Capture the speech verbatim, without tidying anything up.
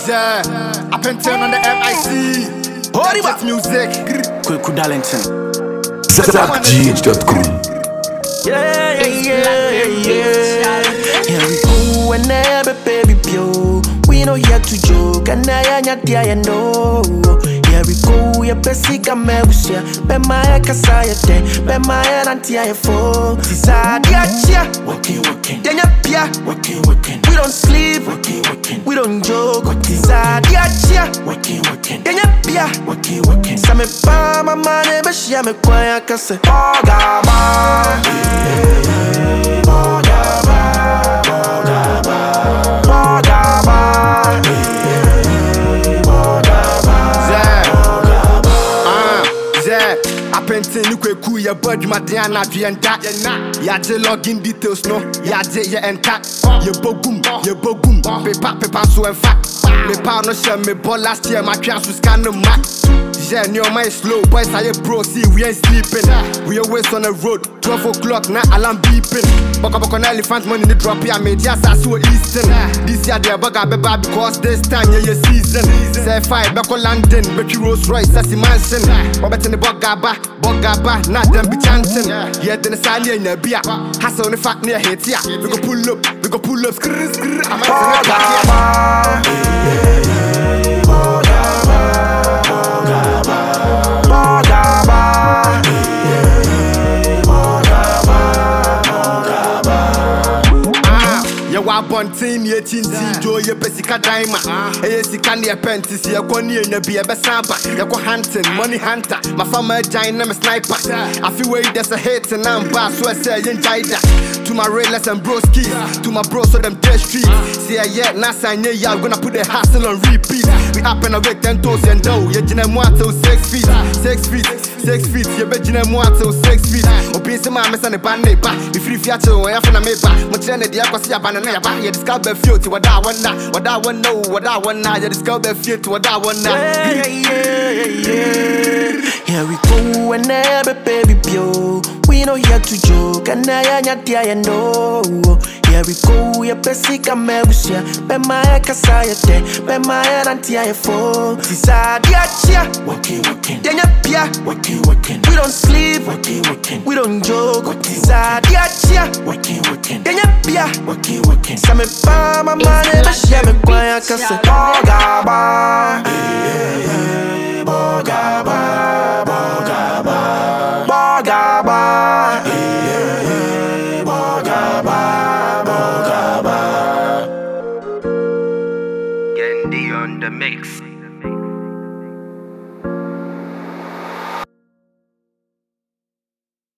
Yeah, up and turn on the M I C. That's music. Quick Darlington. Zap G H dot com. Yeah, yeah, yeah, yeah. Here we go, and never baby pure. We know here to joke, and I ain't there, know. Here we go, ya pesi kama usia. Be my kasaya te, be my auntie I fo. Sisa dia chia, Working, working, denya pia. working, working, We don't sleep, working, working, we don't joke. Sisa dia chia, working, working, denya pia. working, working. Sa me pa ma mane be shia me kwa ya kase. Ogaba, Ogaba, Ogaba, Ogaba, I painting you quick cool your body, my Diana, Vienda. Yaje login details, no, Yaje, ya enter. Your bogum, your bogum, paper, paper, so in fact. Me pound no share me ball last year, my chance was kind of mad. Yeah, near my slow boys, I bro, see, we ain't sleeping. We always on the road, twelve o'clock, now alarm beeping. Baka baka on elephant money, the drop here, made yes, I saw Eastern. This year, they're bugger, baby, because this time, yeah, your season. Say five, back on London, Becky Rolls Royce, that's the mansion. But in the bugaba, bugaba, not them be chanting. Yeah, then the sign in the beer. Hustle on the fact near hit, yeah. We go pull up, we go pull up, skrrr, skrrr. I'm out wa bontin ye tinti do ye pesika daima e sika ne pentis ye kwani enya bi e besamba ye ko hunting money hunter my farmer giant na me sniper I feel way there's a hit and I'm bass so I say yen jaida to my railers and broskies to my bros so them dead streets see yeah na sanye ya gonna put the hustle on repeat we up and awake ten toes and dough ye jina mo until six feet six feet six feet ye be jina mo until six feet obi se ma me sa ne ba ne ba me free fiat o ya fa na me ba mo kire ne dia kwase aba na ya you discover feet what I want now, what I want know, what I want now. You discover feet what I want now. Yeah, yeah, yeah. Here we go, and never baby pure. We know here to joke, and I ain't there, know. Here we go, ya pesi kama usia. Be my kasaya te, be my auntie I fo. Sisa dia chia, Working, working, denya pia. working, working, We don't sleep, working, working, we don't joke. Sisa dia chia, working, working, denya pia. working, working. Sa me pa ma mane be shia me kwa ya kase. Ogaba, Bogaba, Bogaba, Ogaba. Bogaba, Bogaba. Gendy on the mix.